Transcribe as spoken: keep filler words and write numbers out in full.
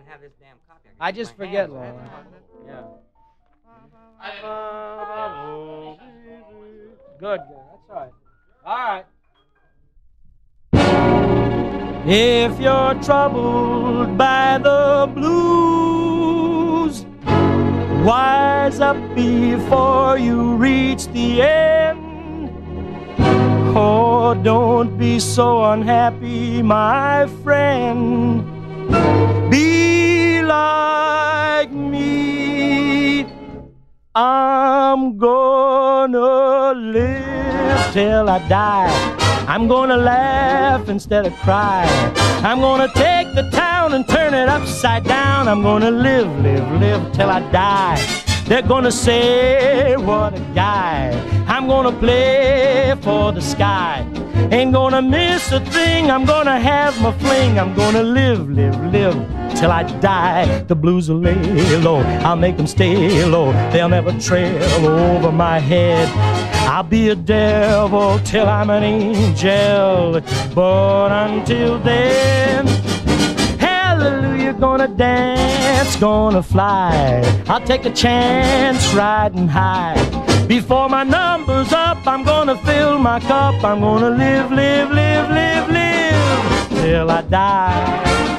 have this damn copy. I just forget, Laura. Yeah. Good, good. That's all right. All right. If you're troubled by the blues, wise up before you reach the end. Oh, don't be so unhappy, my friend. Be like me. I'm gonna live till I die. I'm gonna laugh instead of cry. I'm gonna take the town and turn it upside down. I'm gonna live, live, live till I die. They're gonna say, what a guy. I'm gonna play for the sky. Ain't gonna miss a thing. I'm gonna have my fling. I'm gonna live, live, live till I die. The blues will lay low. I'll make them stay low. They'll never trail over my head. I'll be a devil till I'm an angel. But until then, hallelujah, gonna dance, gonna fly. I'll take a chance riding high. Before my number's up, I'm gonna fill my cup. I'm gonna live, live, live, live, live till I die.